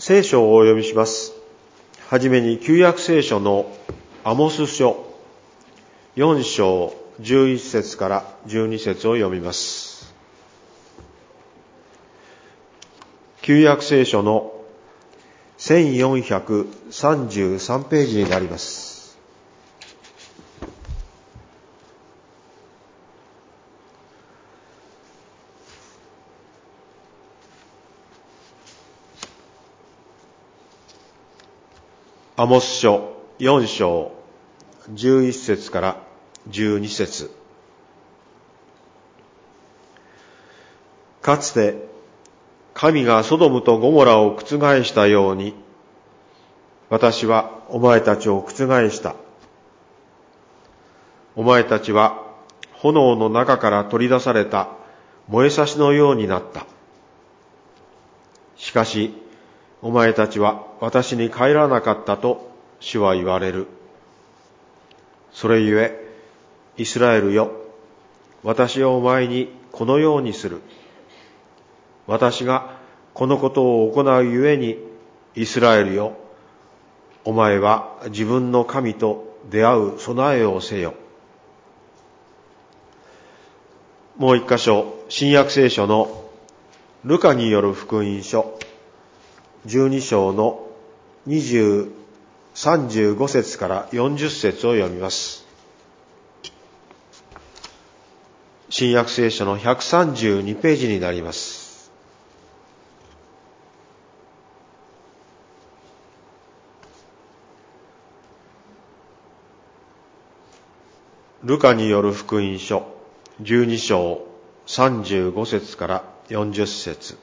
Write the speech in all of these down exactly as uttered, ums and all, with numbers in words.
聖書をお読みします。はじめに旧約聖書のアモス書よん章じゅういち節からじゅうに節を読みます。旧約聖書のせんよんひゃくさんじゅうさんページになります。アモス書よん章じゅういち節からじゅうに節。かつて神がソドムとゴモラを覆したように、私はお前たちを覆した。お前たちは炎の中から取り出された燃えさしのようになった。しかしお前たちは私に帰らなかったと主は言われる。それゆえ、イスラエルよ、私はお前にこのようにする。私がこのことを行うゆえに、イスラエルよ、お前は自分の神と出会う備えをせよ。もう一箇所、新約聖書のルカによる福音書じゅうに章のにじゅう、さんじゅうご節からよんじゅう節を読みます。新約聖書のひゃくさんじゅうにページになります。ルカによる福音書じゅうに章さんじゅうご節からよんじゅう節。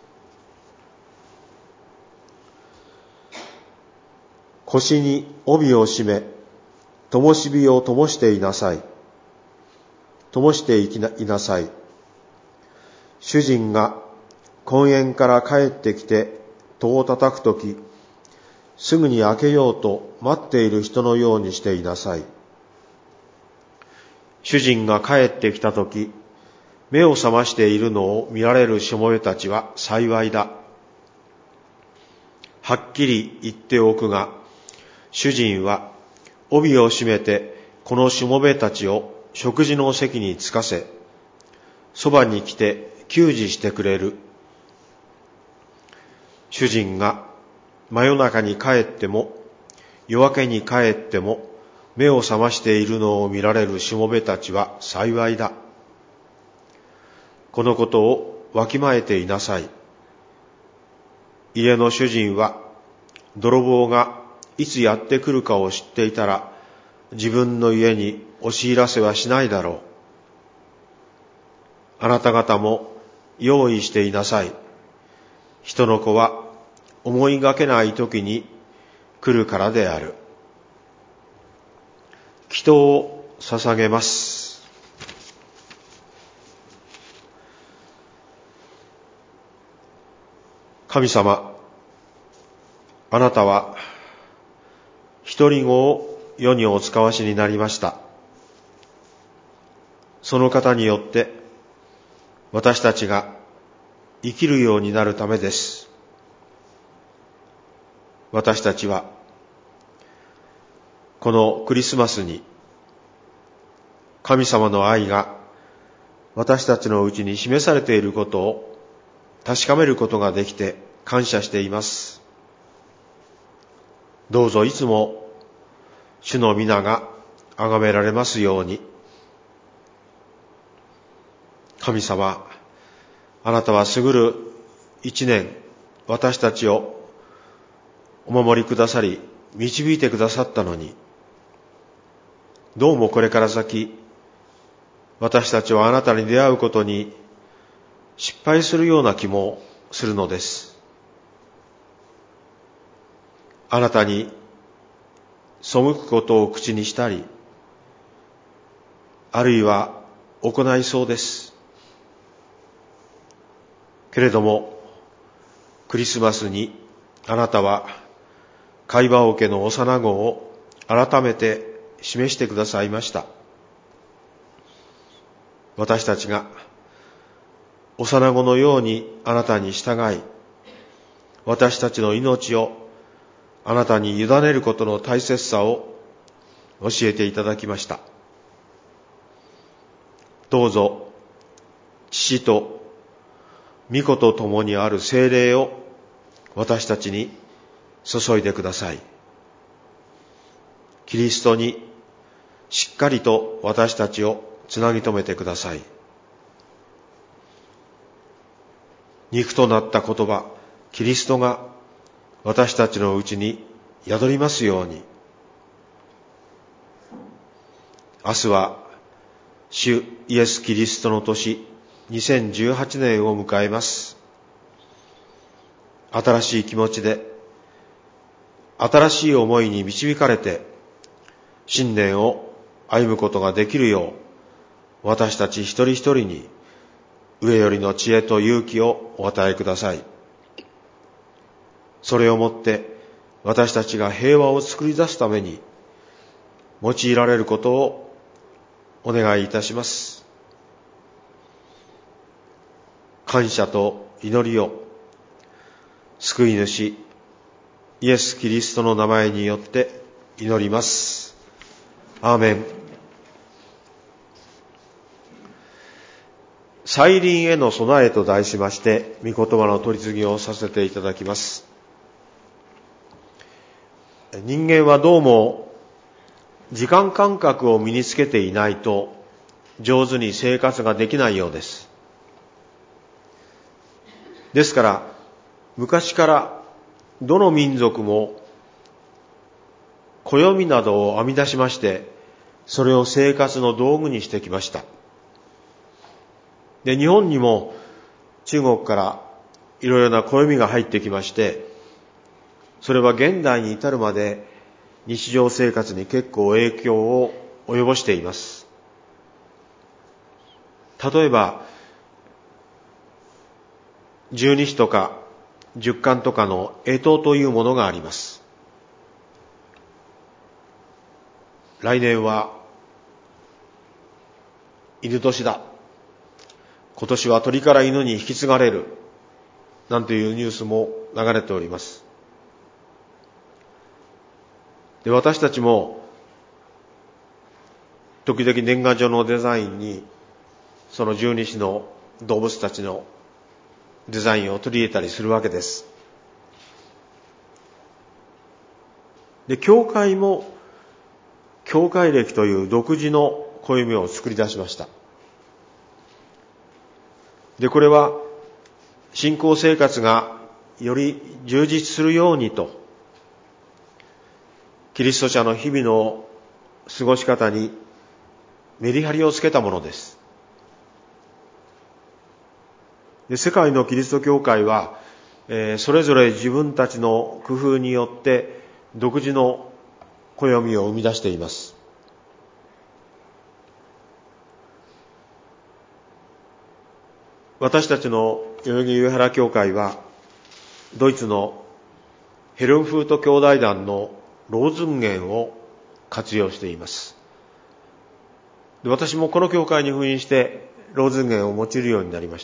腰に帯を締め、灯火を灯していなさい。灯していきないなさい。主人が婚宴から帰ってきて戸を叩くとき、すぐに開けようと待っている人のようにしていなさい。主人が帰ってきたとき、目を覚ましているのを見られるしもべたちは幸いだ。はっきり言っておくが、主人は帯を締めてこのしもべたちを食事の席につかせ、そばに来て給仕してくれる。主人が真夜中に帰っても夜明けに帰っても目を覚ましているのを見られるしもべたちは幸いだ。このことをわきまえていなさい。家の主人は泥棒がいつやってくるかを知っていたら、自分の家に押し入らせはしないだろう。あなた方も用意していなさい。人の子は思いがけない時に来るからである。祈祷を捧げます。神様、あなたは一人子を世にお使わしになりました。その方によって私たちが生きるようになるためです。私たちはこのクリスマスに神様の愛が私たちのうちに示されていることを確かめることができて感謝しています。どうぞいつも主の皆が崇められますように。神様、あなたは過ぐる一年、私たちをお守りくださり、導いてくださったのに、どうもこれから先、私たちはあなたに出会うことに失敗するような気もするのです。あなたに背くことを口にしたり、あるいは行いそうです。けれども、クリスマスにあなたは貝羽桶の幼子を改めて示してくださいました。私たちが幼子のようにあなたに従い、 私たちの命をあなたに委ねることの大切さを教えていただきました。どうぞ父と御子と共にある聖霊を私たちに注いでください。キリストにしっかりと私たちをつなぎ止めてください。肉となった言葉、キリストが私たちのうちに宿りますように。明日は主イエス・キリストの年にせんじゅうはちねんを迎えます。新しい気持ちで、新しい思いに導かれて、新年を歩むことができるよう、私たち一人一人に上よりの知恵と勇気をお与えください。それをもって私たちが平和を作り出すために用いられることをお願いいたします。感謝と祈りを救い主イエス・キリストの名前によって祈ります。アーメン。再臨への備えと題しまして、御言葉の取り次ぎをさせていただきます。人間はどうも時間感覚を身につけていないと上手に生活ができないようです。ですから昔からどの民族も暦などを編み出しまして、それを生活の道具にしてきました。で、日本にも中国からいろいろな暦が入ってきまして、それは現代に至るまで日常生活に結構影響を及ぼしています。例えば十二支とか十干とかの干支というものがあります。来年は犬年だ、今年は鳥から犬に引き継がれる、なんていうニュースも流れております。で、私たちも時々年賀状のデザインにその十二支の動物たちのデザインを取り入れたりするわけです。で、教会も教会暦という独自の暦を作り出しました。で、これは信仰生活がより充実するようにと、キリスト者の日々の過ごし方にメリハリをつけたものです。で、世界のキリスト教会は、えー、それぞれ自分たちの工夫によって独自の暦を生み出しています。私たちの代々木上原教会はドイツのヘルンフート兄弟団のローズンゲンを活用しています。で、私もこの教会に赴任してローズンゲンを用いるようになりました。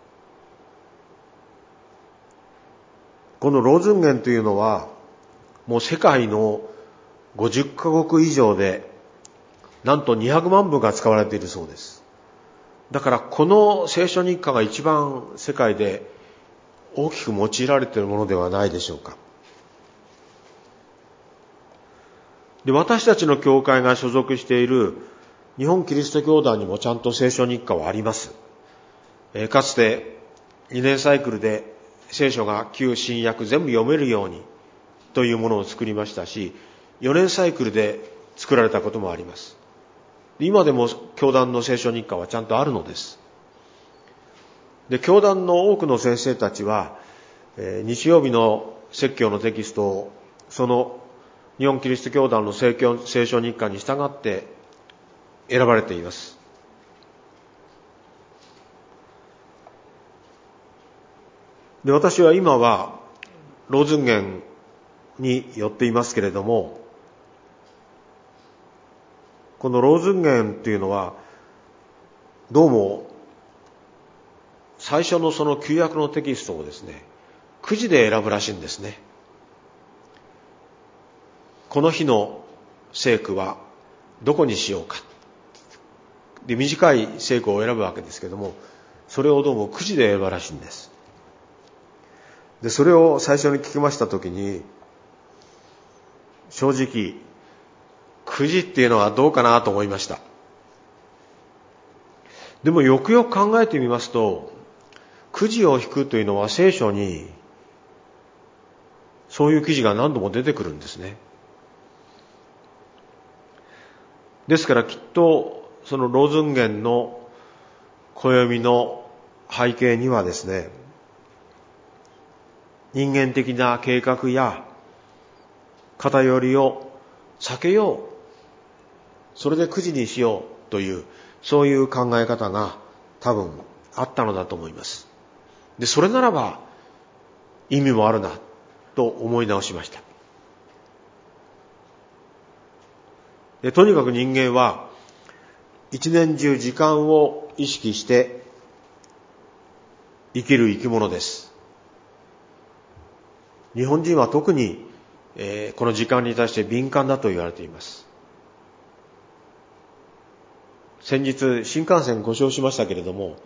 このローズンゲンというのはもう世界のごじゅっカ国以上でなんとにひゃくまんぶが使われているそうです。だからこの聖書日課が一番世界で大きく用いられているものではないでしょうか。で、私たちの教会が所属している日本キリスト教団にもちゃんと聖書日課はあります。えー、かつてにねんサイクルで聖書が旧新約全部読めるようにというものを作りましたし、よねんサイクルで作られたこともあります。今でも教団の聖書日課はちゃんとあるのです。で、教団の多くの先生たちは、えー、日曜日の説教のテキストをその日本キリスト教団の聖教聖書日課に従って選ばれています。で、私は今はローズンゲンに寄っていますけれども、このローズンゲンというのはどうも最初のその旧約のテキストをですね、 くじで選ぶらしいんですね。この日の聖句はどこにしようか。で、短い聖句を選ぶわけですけども、それをどうもくじで選ぶらしいんです。で、それを最初に聞きましたときに、正直、くじっていうのはどうかなと思いました。でもよくよく考えてみますと、くじを引くというのは聖書にそういう記事が何度も出てくるんですね。ですからきっとそのローズンゲンの暦の背景にはですね、人間的な計画や偏りを避けよう、それでくじにしようというそういう考え方が多分あったのだと思います。で、それならば意味もあるなと思い直しました。で、とにかく人間は一年中時間を意識して生きる生き物です。日本人は特に、えー、この時間に対して敏感だと言われています。先日新幹線ご乗しましたけれども、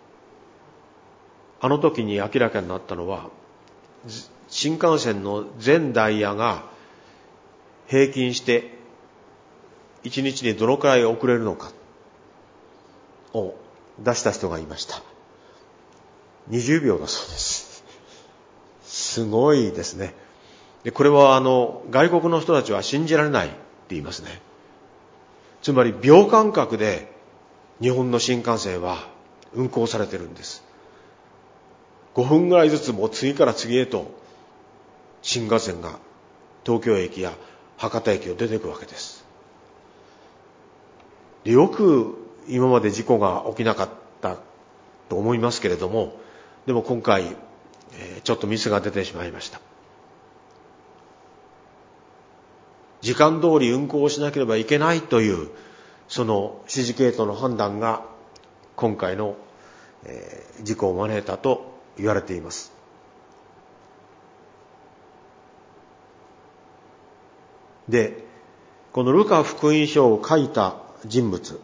あの時に明らかになったのは、新幹線の全ダイヤが平均していちにちにどのくらい遅れるのかを出した人がいました。にじゅうびょうだそうです。すごいですね。で、これはあの外国の人たちは信じられないって言いますね。つまり秒間隔で日本の新幹線は運行されてるんです。ごふんぐらいずつもう次から次へと新幹線が東京駅や博多駅を出ていくわけです。で、よく今まで事故が起きなかったと思いますけれども、でも今回、えー、ちょっとミスが出てしまいました。時間通り運行をしなければいけないというその指示系統の判断が今回の、えー、事故を招いたと言われています。で、このルカ福音書を書いた人物、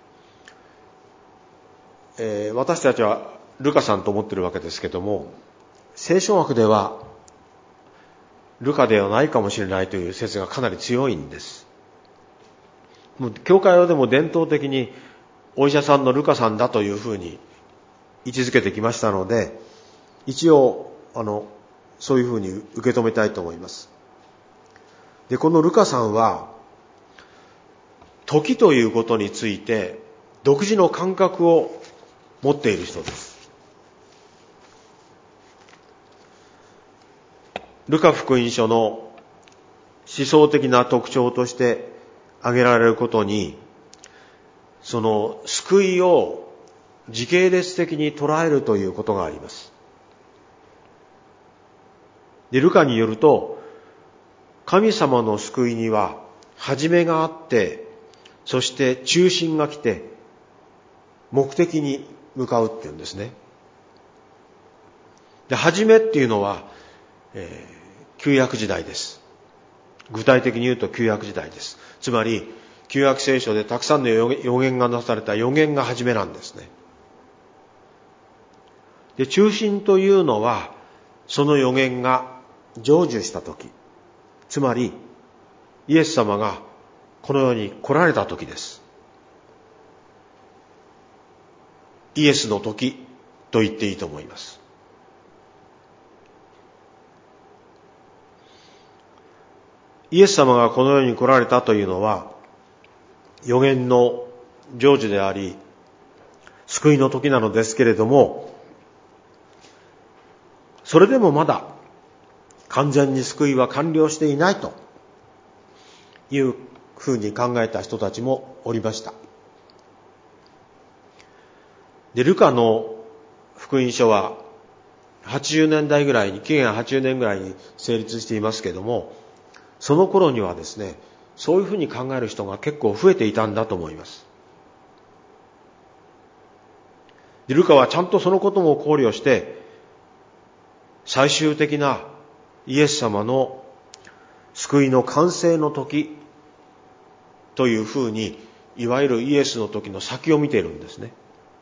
えー、私たちはルカさんと思っているわけですけども、聖書学ではルカではないかもしれないという説がかなり強いんです。もう教会でも伝統的にお医者さんのルカさんだというふうに位置づけてきましたので、一応あのそういうふうに受け止めたいと思います。で、このルカさんは時ということについて独自の感覚を持っている人です。ルカ福音書の思想的な特徴として挙げられることに、その救いを時系列的に捉えるということがあります。で、ルカによると、神様の救いには始めがあって、そして中心が来て目的に向かうっていうんですね。で、始めっていうのは、えー、旧約時代です。具体的に言うと旧約時代です。つまり旧約聖書でたくさんの予言がなされた予言が始めなんですね。で、中心というのはその予言が成就したとき、つまりイエス様がこの世に来られたときです。イエスの時と言っていいと思います。イエス様がこの世に来られたというのは予言の成就であり救いの時なのですけれども、それでもまだ完全に救いは完了していないというふうに考えた人たちもおりました。で、ルカの福音書ははちじゅうねんだいぐらいに、紀元はちじゅうねんぐらいに成立していますけれども、その頃にはですね、そういうふうに考える人が結構増えていたんだと思います。で、ルカはちゃんとそのことも考慮して、 最終的なイエス様の救いの完成の時というふうに、いわゆるイエスの時の先を見ているんですね。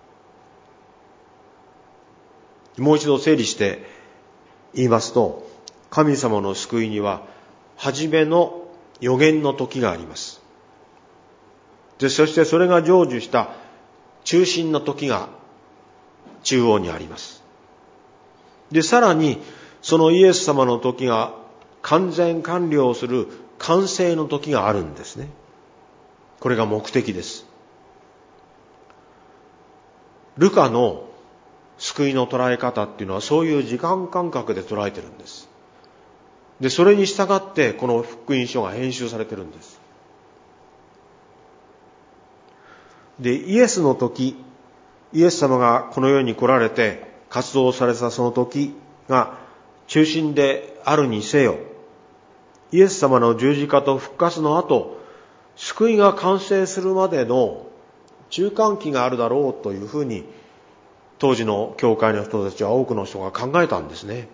もう一度整理して言いますと、神様の救いには初めの予言の時があります。で、そしてそれが成就した中心の時が中央にあります。で、さらにそのイエス様の時が完全完了する完成の時があるんですね。これが目的です。ルカの救いの捉え方っていうのはそういう時間感覚で捉えてるんです。で、それに従ってこの福音書が編集されてるんです。で、イエスの時、イエス様がこの世に来られて活動されたその時が中心であるにせよ、イエス様の十字架と復活の後、救いが完成するまでの中間期があるだろうというふうに、当時の教会の人たちは多くの人が考えたんですね。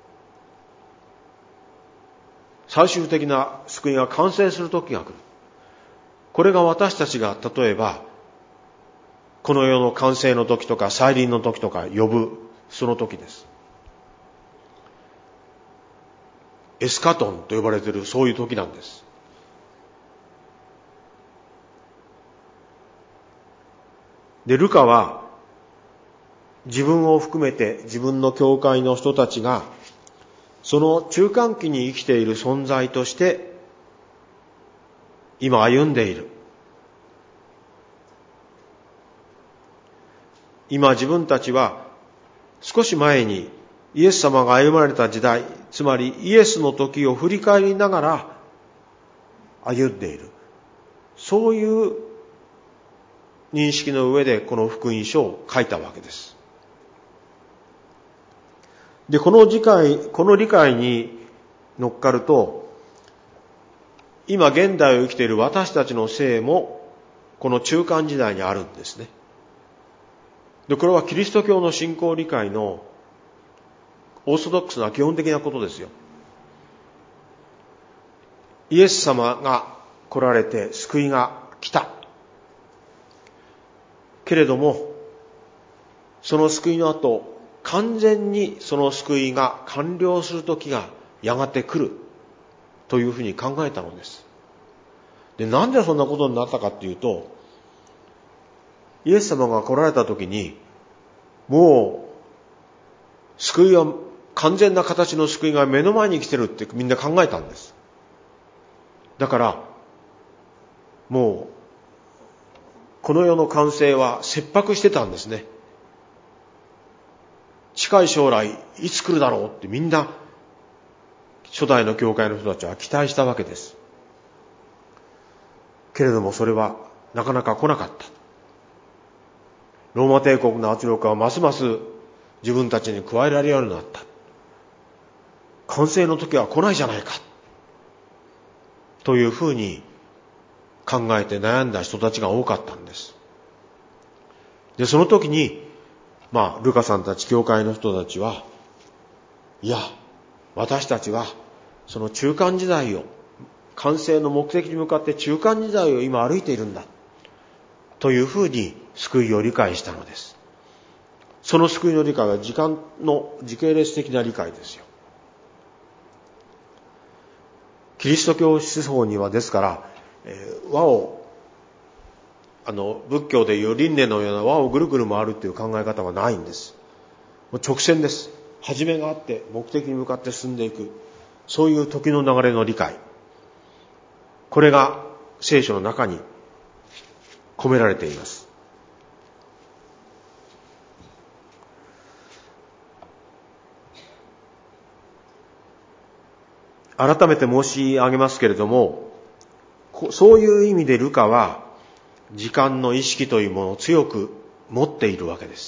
最終的な救いが完成する時が来る。これが私たちが例えば、この世の完成の時とか再臨の時とか呼ぶその時です。エスカトンと呼ばれているそういう時なんです。で、ルカは自分を含めて自分の教会の人たちがその中間期に生きている存在として今歩んでいる。今自分たちは少し前にイエス様が歩まれた時代、つまりイエスの時を振り返りながら歩んでいる。そういう認識の上でこの福音書を書いたわけです。で、この理解、この理解に乗っかると、今現代を生きている私たちの生もこの中間時代にあるんですね。で、これはキリスト教の信仰理解のオーソドックスな基本的なことですよ。イエス様が来られて救いが来た。けれども、その救いの後、完全にその救いが完了する時がやがて来るというふうに考えたのです。で、なんでそんなことになったかっていうと、イエス様が来られた時に、もう救いは完全な形の救いが目の前に来てるってみんな考えたんです。だからもうこの世の完成は切迫してたんですね。近い将来いつ来るだろうってみんな初代の教会の人たちは期待したわけです。けれどもそれはなかなか来なかった。ローマ帝国の圧力はますます自分たちに加えられるようになった。完成の時は来ないじゃないかというふうに考えて悩んだ人たちが多かったんです。で、その時にまあルカさんたち教会の人たちは、いや私たちはその中間時代を、完成の目的に向かって中間時代を今歩いているんだというふうに救いを理解したのです。その救いの理解は時間の時系列的な理解ですよ。キリスト教思想にはですから、えー、輪をあの仏教でいう輪廻のような輪をぐるぐる回るっていう考え方はないんです。もう直線です。始めがあって目的に向かって進んでいく、そういう時の流れの理解、これが聖書の中に込められています。改めて申し上げますけれども、そういう意味でルカは時間の意識というものを強く持っているわけです。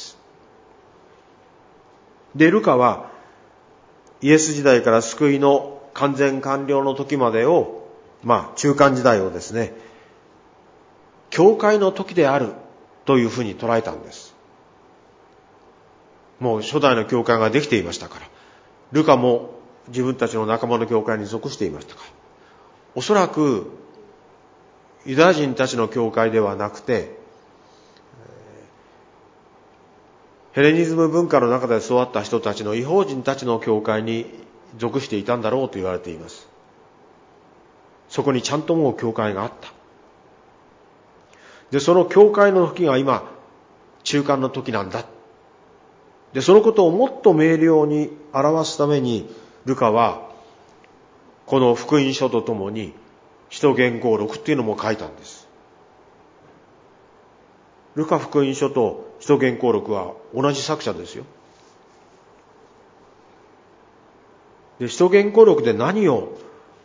で、ルカはイエス時代から救いの完全完了の時までを、まあ中間時代をですね、教会の時であるというふうに捉えたんです。もう初代の教会ができていましたから。 ルカも自分たちの仲間の教会に属していましたか。おそらくユダヤ人たちの教会ではなくて、ヘレニズム文化の中で育った人たちの異邦人たちの教会に属していたんだろうと言われています。そこにちゃんともう教会があった。で、その教会の時が今、中間の時なんだ。で、そのことをもっと明瞭に表すために、ルカは、この福音書とともに、使徒言行録っていうのも書いたんです。ルカ福音書と使徒言行録は同じ作者ですよ。で、使徒言行録で何を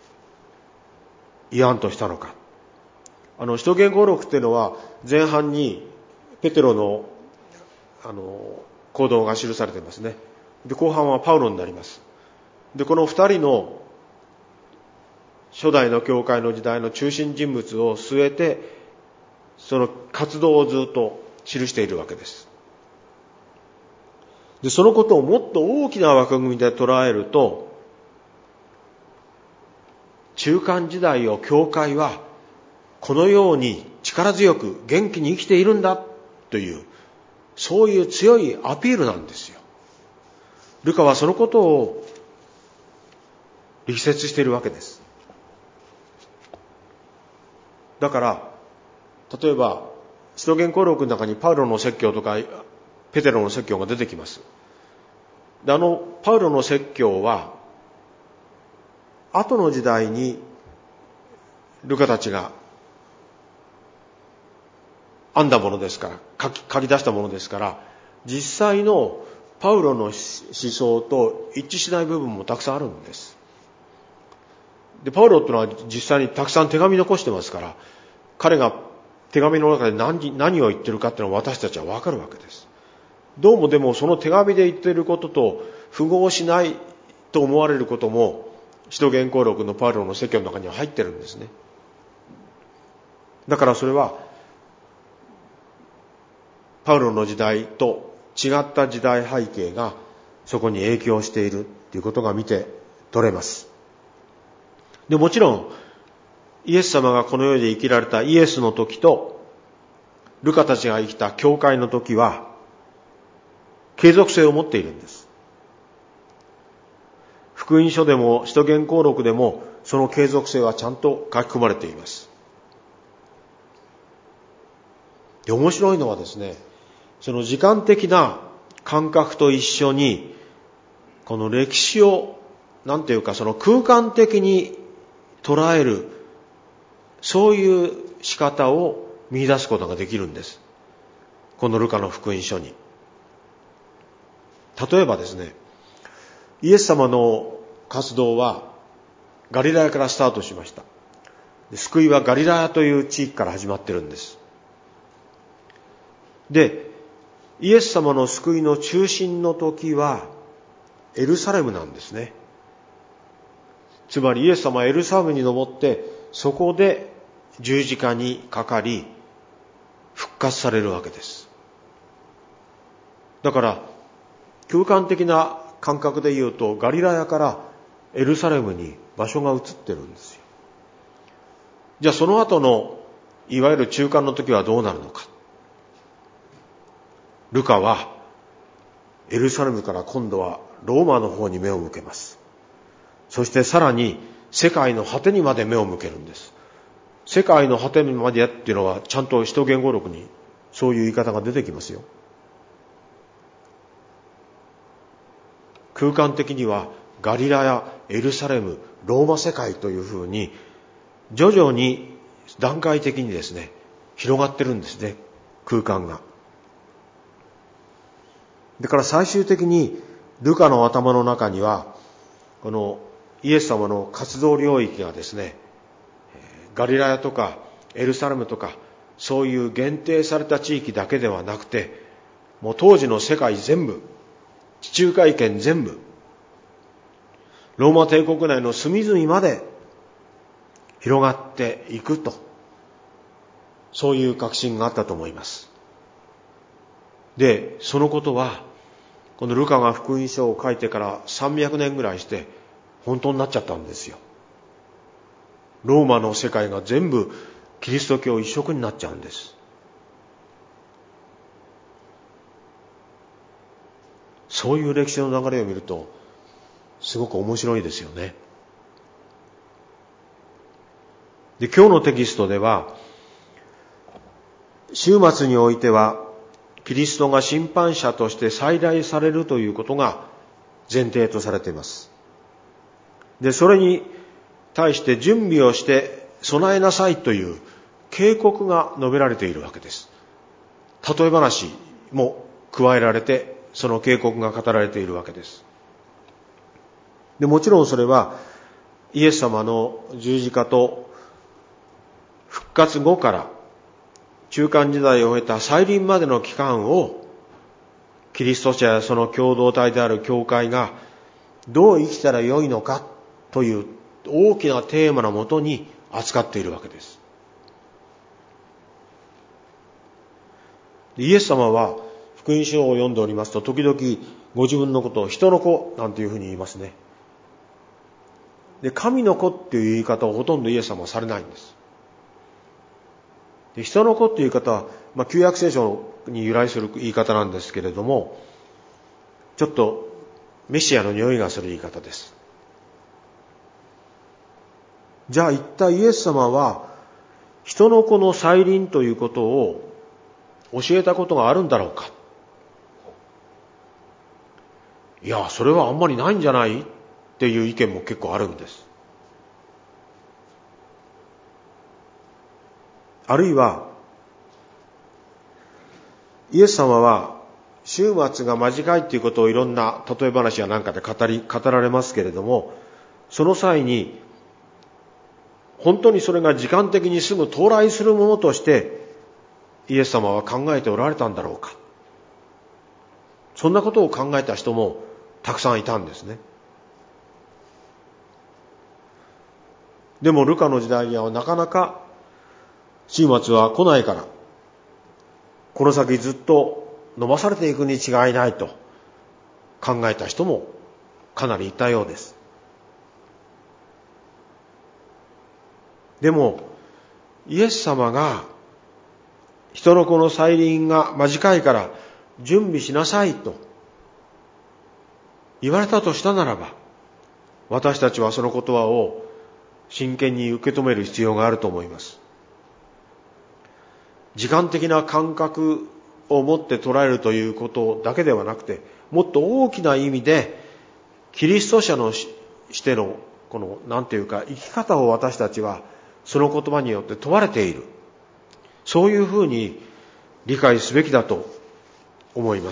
言わんとしたのか。あの、使徒言行録っていうのは、前半にペテロの、あの、行動が記されていますね。で、後半はパウロになります。で、この二人の初代の教会の時代の中心人物を据えて、その活動をずっと記しているわけです。で、そのことをもっと大きな枠組みで捉えると、中間時代を教会はこのように力強く元気に生きているんだという、そういう強いアピールなんですよ。ルカはそのことを力説しているわけです。だから、例えば、使徒言行録の中にパウロの説教とか、ペテロの説教が出てきます。で、あの、パウロの説教は、後の時代に、ルカたちが編んだものですから、書き、書き出したものですから、実際のパウロの思想と一致しない部分もたくさんあるんです。で、パウロっていうのは実際にたくさん手紙残してますから、彼が手紙の中で 何, 何を言ってるかっていうのは私たちはわかるわけです。どうもでもその手紙で言っていることと符合しないと思われることも、使徒言行録のパウロの説教の中には入ってるんですね。だからそれは、パウロの時代と違った時代背景がそこに影響しているということが見て取れます。で、もちろん、イエス様がこの世で生きられたイエスの時と、ルカたちが生きた教会の時は、継続性を持っているんです。福音書でも、使徒言行録でも、その継続性はちゃんと書き込まれています。で、面白いのはですね、その時間的な感覚と一緒に、この歴史を、なんていうか、その空間的に捉える、そういう仕方を見出すことができるんです。このルカの福音書に。例えばですね、イエス様の活動はガリラヤからスタートしました。救いはガリラヤという地域から始まってるんです。で、イエス様の救いの中心の時はエルサレムなんですね。つまりイエス様はエルサレムに登って、そこで十字架にかかり復活されるわけです。だから空間的な感覚で言うと、ガリラヤからエルサレムに場所が移ってるんですよ。じゃあその後のいわゆる中間の時はどうなるのか。ルカはエルサレムから今度はローマの方に目を向けます。そしてさらに世界の果てにまで目を向けるんです。世界の果てにまでっていうのはちゃんと使徒言語録にそういう言い方が出てきますよ。空間的にはガリラヤ、エルサレム、ローマ世界というふうに徐々に段階的にですね、広がってるんですね、空間が。だから最終的にルカの頭の中にはこのイエス様の活動領域がですね、ガリラヤとかエルサレムとかそういう限定された地域だけではなくて、もう当時の世界全部、地中海圏全部、ローマ帝国内の隅々まで広がっていくと、そういう確信があったと思います。で、そのことはこのルカが福音書を書いてからさんびゃくねんぐらいして本当になっちゃったんですよ。ローマの世界が全部キリスト教一色になっちゃうんです。そういう歴史の流れを見るとすごく面白いですよね。で、今日のテキストでは、終末においてはキリストが審判者として再来されるということが前提とされています。で、それに対して準備をして備えなさいという警告が述べられているわけです。例え話も加えられて、その警告が語られているわけです。で、もちろんそれはイエス様の十字架と復活後から中間時代を経た再臨までの期間をキリスト者やその共同体である教会がどう生きたらよいのかという大きなテーマのもとに扱っているわけです。イエス様は福音書を読んでおりますと、時々ご自分のことを人の子なんていうふうに言いますね。で、神の子っていう言い方をほとんどイエス様はされないんです。で、人の子っていう言い方は、まあ、旧約聖書に由来する言い方なんですけれども、ちょっとメシアの匂いがする言い方です。じゃあ一体イエス様は人の子の再臨ということを教えたことがあるんだろうか。いや、それはあんまりないんじゃないっていう意見も結構あるんです。あるいはイエス様は終末が間近いということをいろんな例え話やなんかで語り語られますけれども、その際に本当にそれが時間的にすぐ到来するものとしてイエス様は考えておられたんだろうか。そんなことを考えた人もたくさんいたんですね。でもルカの時代にはなかなか終末は来ないから、この先ずっと伸ばされていくに違いないと考えた人もかなりいたようです。でもイエス様が人の子の再臨が間近いから準備しなさいと言われたとしたならば、私たちはその言葉を真剣に受け止める必要があると思います。時間的な感覚を持って捉えるということだけではなくて、もっと大きな意味でキリスト者のしてのこのなんていうか生き方を私たちはその言葉によって問われている。そういうふうに理解すべきだと思います。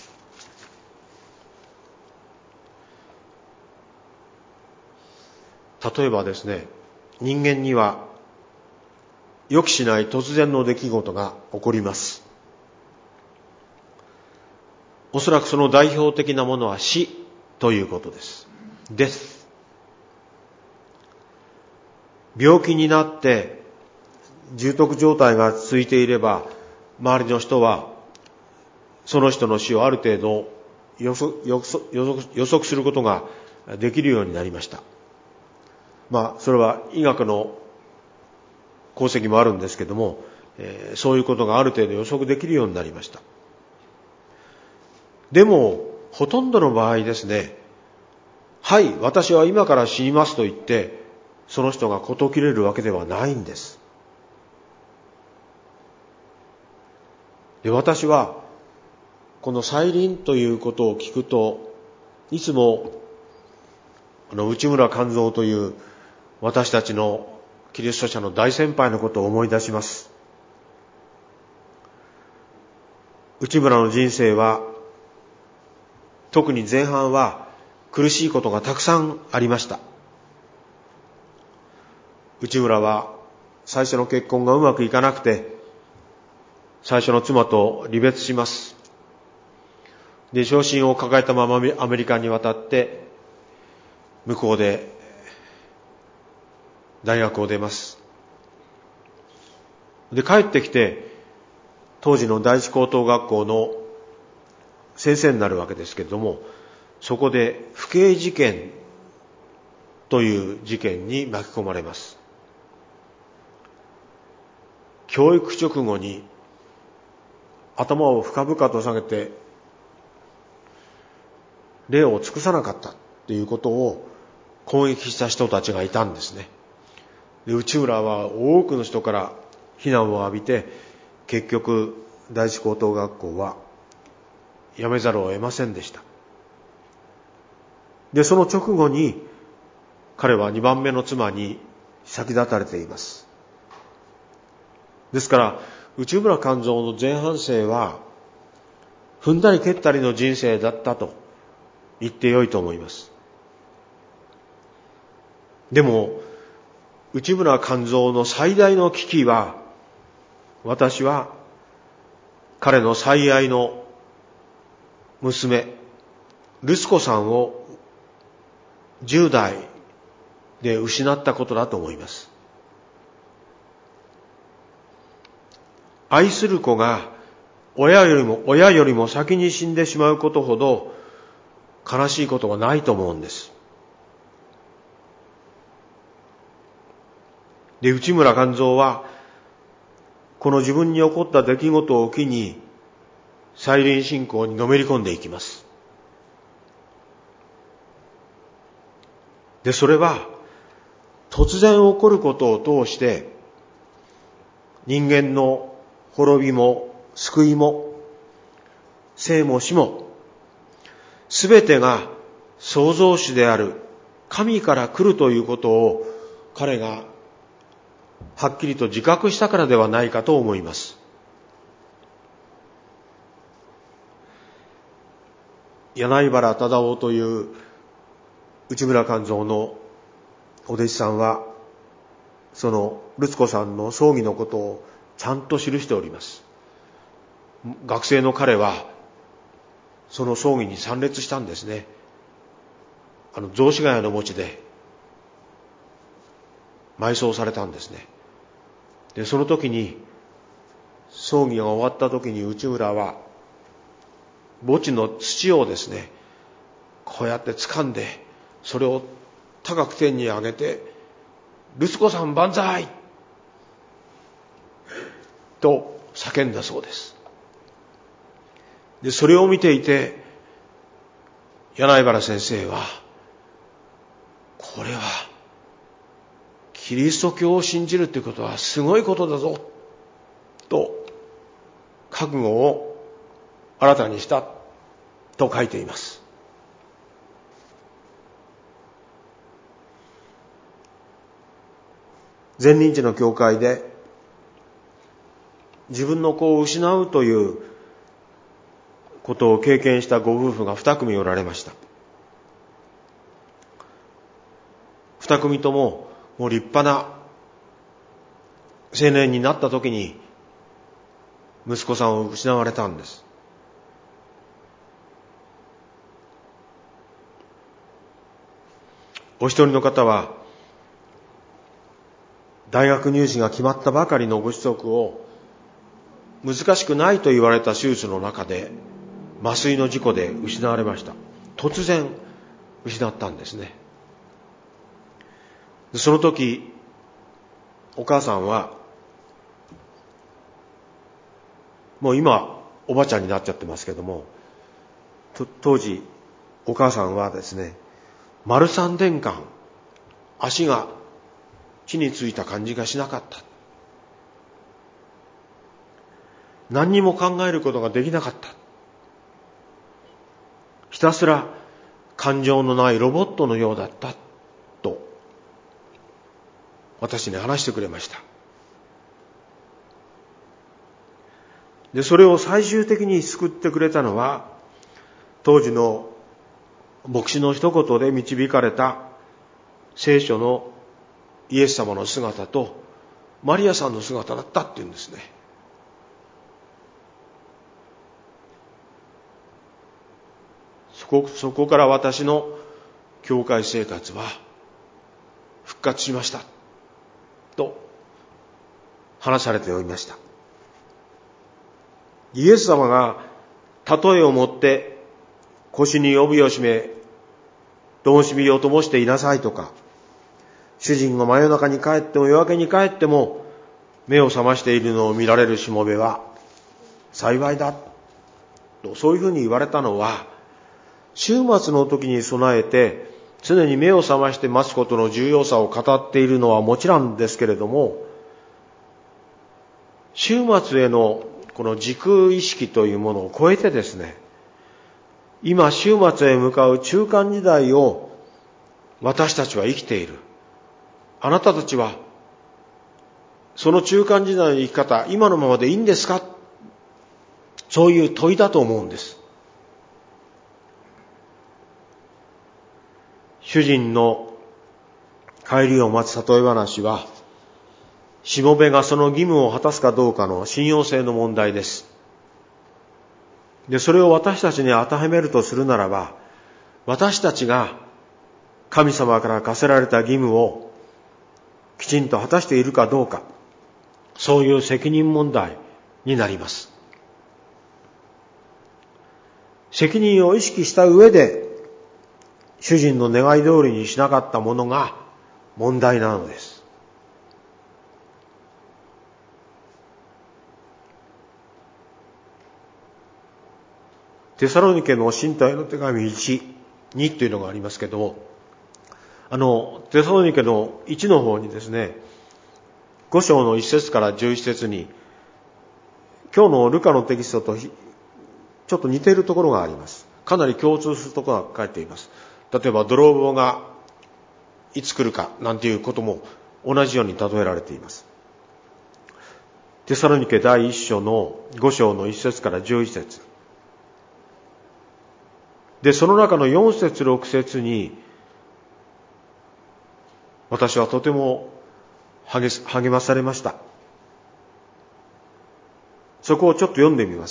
例えばですね、人間には予期しない突然の出来事が起こります。おそらくその代表的なものは死ということです。デス。病気になって重篤状態が続いていれば、周りの人はその人の死をある程度予測、予測、予測することができるようになりました。まあそれは医学の功績もあるんですけども、えー、そういうことがある程度予測できるようになりました。でもほとんどの場合ですね、はい、私は今から死にますと言ってその人が事切れるわけではないんです。で、私はこの再臨ということを聞くと、いつもあの内村勘三という私たちのキリスト者の大先輩のことを思い出します。内村の人生は特に前半は苦しいことがたくさんありました。内村は最初の結婚がうまくいかなくて、最初の妻と離別します。で、傷心を抱えたままアメリカに渡って、向こうで大学を出ます。で、帰ってきて、当時の第一高等学校の先生になるわけですけれども、そこで不敬事件という事件に巻き込まれます。教育直後に頭を深々と下げて礼を尽くさなかったということを攻撃した人たちがいたんですね。で、内村は多くの人から非難を浴びて、結局第一高等学校は辞めざるを得ませんでした。で、その直後に彼はにばんめの妻に先立たれています。ですから内村勘三の前半生は踏んだり蹴ったりの人生だったと言ってよいと思います。でも内村勘三の最大の危機は、私は彼の最愛の娘ルス子さんをじゅう代で失ったことだと思います。愛する子が親よりも親よりも先に死んでしまうことほど悲しいことはないと思うんです。で、内村勘三はこの自分に起こった出来事を機に再臨信仰にのめり込んでいきます。で、それは突然起こることを通して人間の滅びも救いも生も死もすべてが創造主である神から来るということを彼がはっきりと自覚したからではないかと思います。柳原忠夫という内村勘三のお弟子さんは、そのルツ子さんの葬儀のことをちゃんと記しております。学生の彼はその葬儀に参列したんですね。あの雑司ヶ谷の墓地で埋葬されたんですね。で、その時に葬儀が終わった時に内村は墓地の土をですね、こうやって掴んでそれを高く天に上げて、ルツ子さん万歳と叫んだそうです。で、それを見ていて柳原先生は、これはキリスト教を信じるということはすごいことだぞと覚悟を新たにしたと書いています。前任地の教会で自分の子を失うということを経験したご夫婦が二組おられました。二組とももう立派な青年になった時に息子さんを失われたんです。お一人の方は大学入試が決まったばかりのご子息を難しくないと言われた手術の中で麻酔の事故で失われました。突然失ったんですね。その時お母さんはもう今おばちゃんになっちゃってますけども、当時お母さんはですね、丸三年間足が地についた感じがしなかった。何にも考えることができなかった。ひたすら感情のないロボットのようだったと私に話してくれました。で、それを最終的に救ってくれたのは、当時の牧師の一言で導かれた聖書のイエス様の姿とマリアさんの姿だったっていうんですね。そこ、そこから私の教会生活は復活しましたと話されておりました。イエス様が例えをもって腰に帯を締め、灯火を灯していなさいとか、主人が真夜中に帰っても夜明けに帰っても目を覚ましているのを見られるしもべは幸いだと、そういうふうに言われたのは、終末の時に備えて常に目を覚まして待つことの重要さを語っているのはもちろんですけれども、終末へのこの時空意識というものを超えてですね、今終末へ向かう中間時代を私たちは生きている。あなたたちはその中間時代の生き方、今のままでいいんですか？そういう問いだと思うんです。主人の帰りを待つ例え話は、しもべがその義務を果たすかどうかの信用性の問題です。で、それを私たちに当てはめるとするならば、私たちが神様から課せられた義務をきちんと果たしているかどうか、そういう責任問題になります。責任を意識した上で、主人の願い通りにしなかったものが問題なのです。テサロニケの信徒への手紙いち、にというのがありますけども、あの、テサロニケのいちの方にですね、ご章のいっ節からじゅういち節に、今日のルカのテキストとちょっと似ているところがあります。かなり共通するところが書いています。例えば、泥棒がいつ来るかなんていうことも同じように例えられています。テサロニケ第一章のご章のいっ節からじゅういち節。で、その中のよん節、ろく節に、私はとても励まされました。そこをちょっと読んでみます。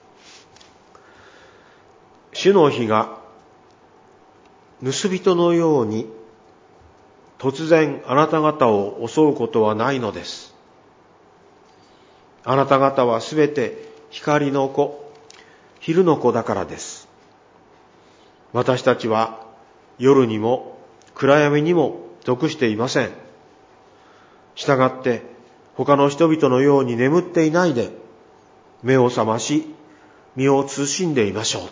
主の日が盗人のように突然あなた方を襲うことはないのです。あなた方はすべて光の子、昼の子だからです。私たちは夜にも暗闇にも属していません。したがって他の人々のように眠っていないで、目を覚まし身を慎んでいましょう。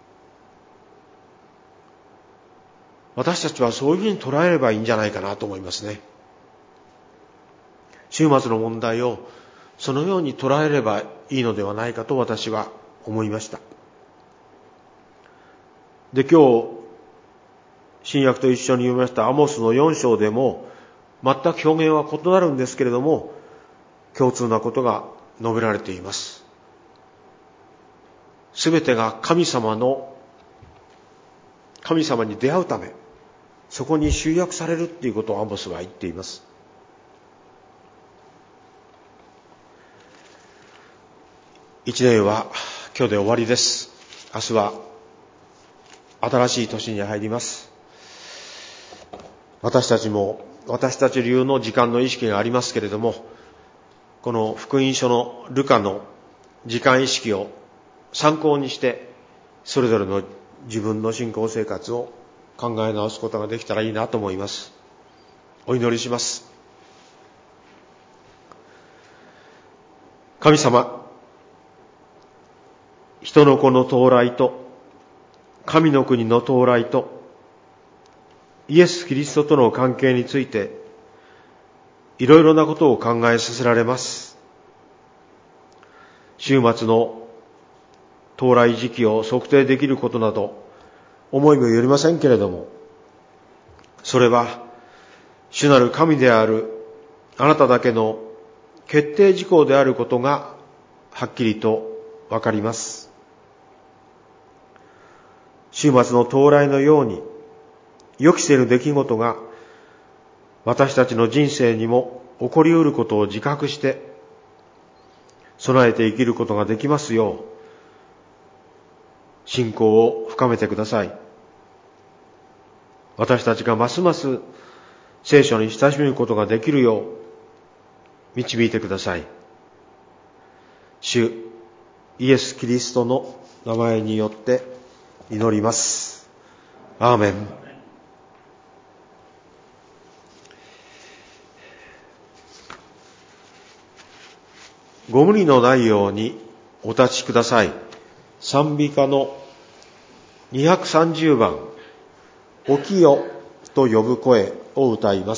私たちはそういうふうに捉えればいいんじゃないかなと思いますね。終末の問題をそのように捉えればいいのではないかと私は思いました。で、今日新約と一緒に読みましたアモスのよん章でも全く表現は異なるんですけれども、共通なことが述べられています。すべてが神様の神様に出会うため、そこに集約されるっていうことをアモスは言っています。一年は今日で終わりです。明日は新しい年に入ります。私たちも私たち流の時間の意識がありますけれども、この福音書のルカの時間意識を参考にして、それぞれの自分の信仰生活を考え直すことができたらいいなと思います。お祈りします。神様、人の子の到来と神の国の到来とイエス・キリストとの関係についていろいろなことを考えさせられます。終末の到来時期を測定できることなど思いもよりませんけれども、それは主なる神であるあなただけの決定事項であることがはっきりとわかります。終末の到来のように予期せぬ出来事が私たちの人生にも起こり得ることを自覚して備えて生きることができますよう信仰を深めてください。私たちがますます聖書に親しむことができるよう導いてください。主イエス・キリストの名前によって祈ります。アーメン。ご無理のないようにお立ちください。賛美歌のにひゃくさんじゅうばん、起きよと呼ぶ声を歌います。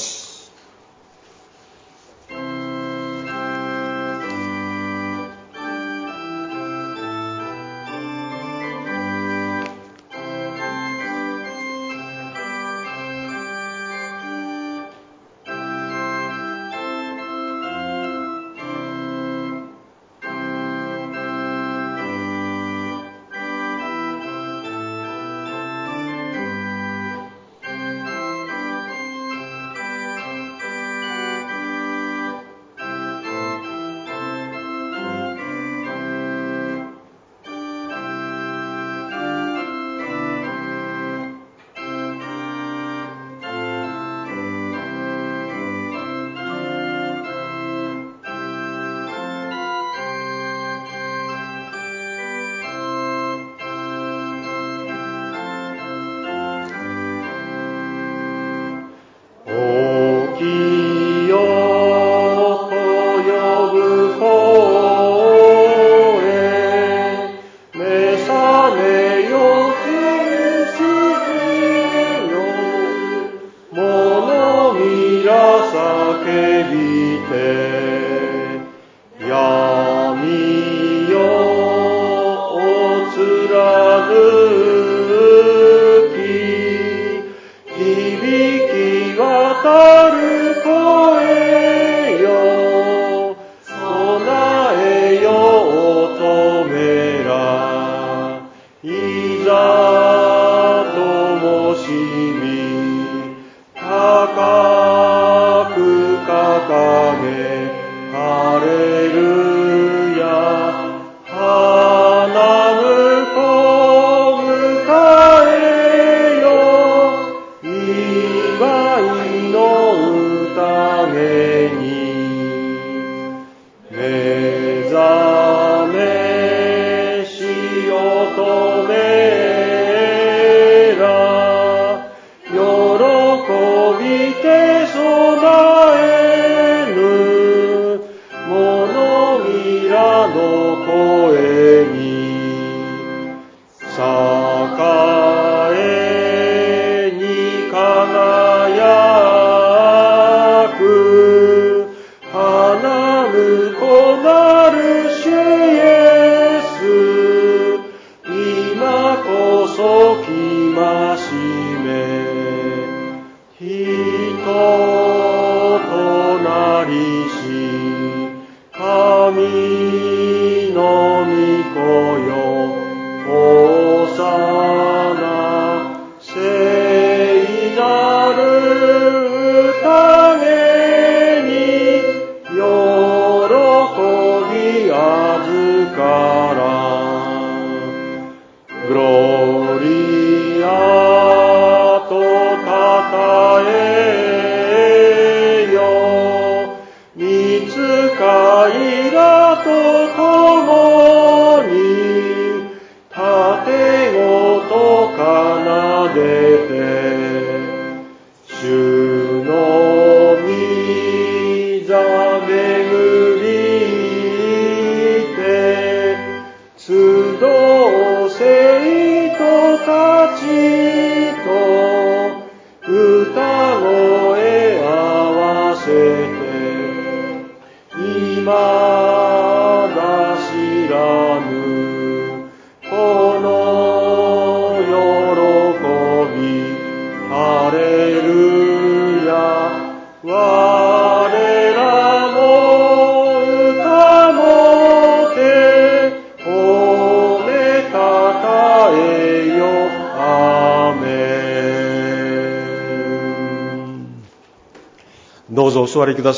どうぞお座りください。